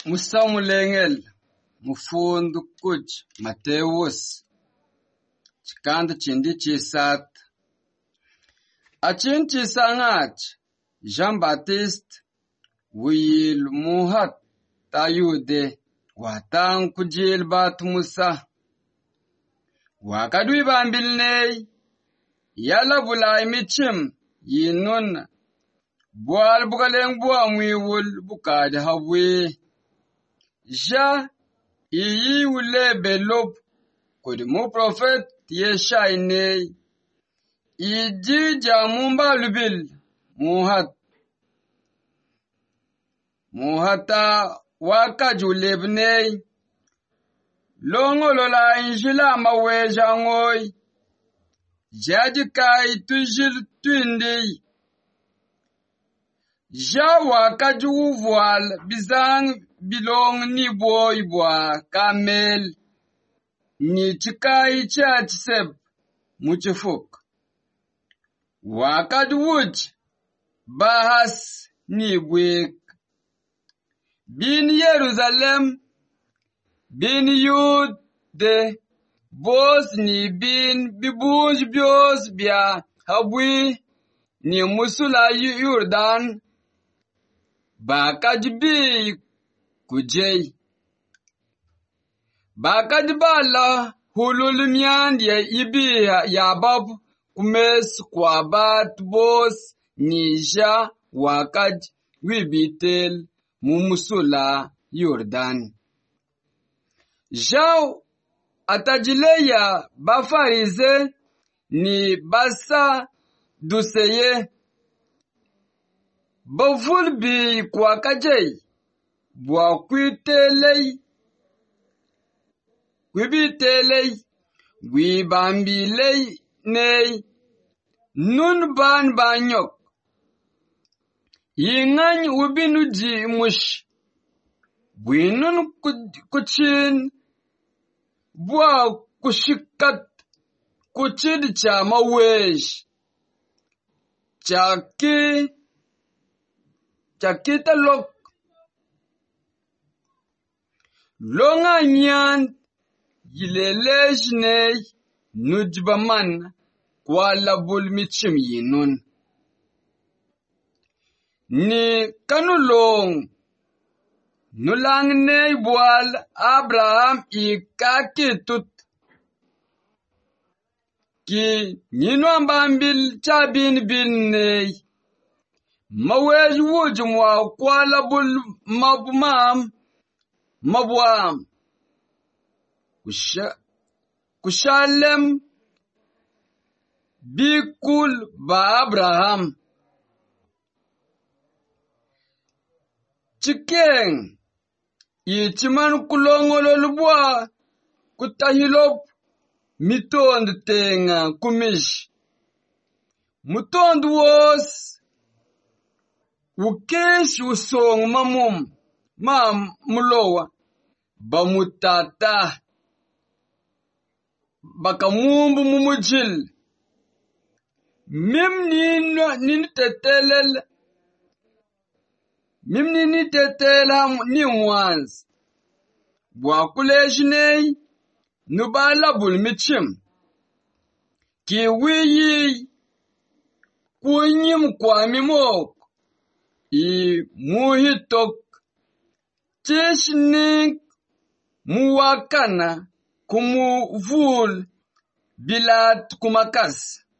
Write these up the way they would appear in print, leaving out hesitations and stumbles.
Musamulengel mufundu kuch Mateus chikanda chindi chisat achin chisangat Jean Baptiste wiyil muhat tayude watang kujil bat Musa wakadwi bambilnei yala bulai michim yinun bual bukaleng bua mwiwul bukade hawe ja iyi wule belop kodi mu prophet Yeshayne iji jamumba lubil muhata waka julebnei longo lola injila maweja ngoy jaji kai tujil tuindi ja waka juvual bizang bilong ni boy bwa kamel ni chikai chatseb muchifuk waka duwuj bahas ni bwek bin Yerusalem bin Yude bos ni bin bibuj bios bia habwi ni musula Yordan bakajbi kujay bakajbala hulul miand ya ibi yabab kumes kwabat bos nija wakaj wibitel mumusula Yordan jaw atajileya bafarize ni basa duseye bavulbi kwa kajay bwa kwibitelei wibambilei nei nun ban banyok yingany ubinuji mush bwinun kuchin bwa kushikat kuchid cha mawesh chakita lok longa nyan yilelejnei nujbaman kwa labul michim yinun ni kanulong nulang nei bual Abraham ikakitut ki ninu ambambil chabin bin nei mawej wujumwa kwa labul mabwam kushalem bikul ba Abraham chikeng yichiman kulongololubwa kutahilop mitond tenga kumish mutond wos ukesh usong mulowa bamutata bakamumbu mumujil mim nini tetela ni mwans bwa kulejnei nubala bulmichim ki wiyi kunyim kwa mimok I muhitok chishnik muwakana kumuvul bilat kumakas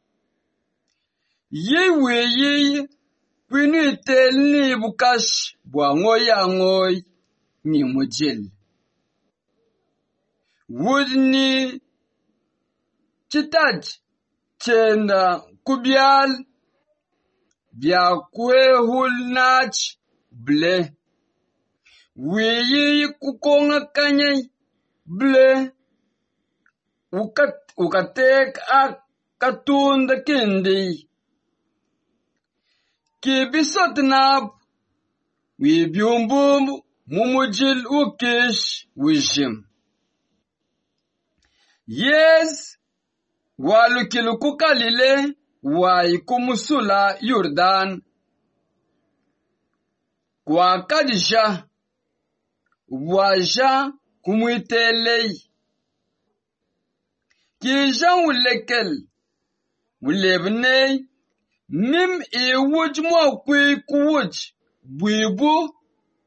yiwi kwinitel ni bukash bwa ngoy ni mujil wudni chitaj chenda kubyal bia kwehul nach ble wiyi kukonga kanyai ble ukatek katunda kindi kibisot nab wibyumbum mumujil ukish wishim yes walukilukukalile waikumusula Yordan kwa kadisha waja kumwitelei. Kijan wulekel wulebnei mim wuj mo kwe kuwuj buibu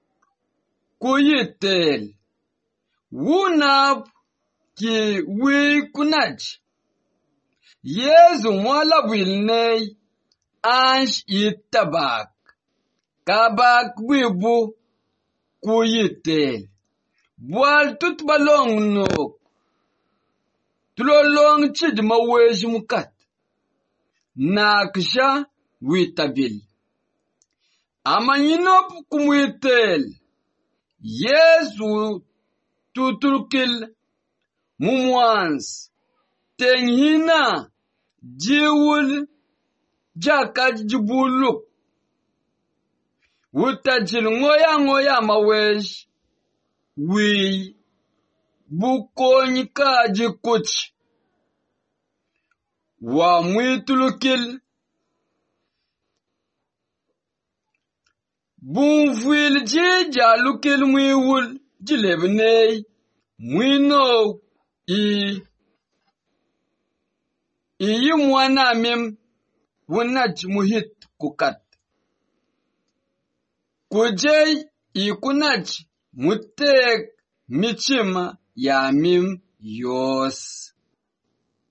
kuyitel. Wunab ki wi kunaj. Yezu mwala wilnei anj itabak. Kabak buibu kuyitel. Bual tut balong nok. Tulolong chid mawej mukat. Naksha witabil. Amanyinop kumwitel. Yezu tuturkil mumwans. Tenhina jiwul jakaj jibuluk. Wutajil ngoya mawej. Wi bukonyika jikuch. Wa mwitulukil. Bunfwil jija lukil mwiwul jilebnei. Mwino iyi mwana mim wunaj muhit kukat. Kujay ikunaj mutek michima ya mim yos.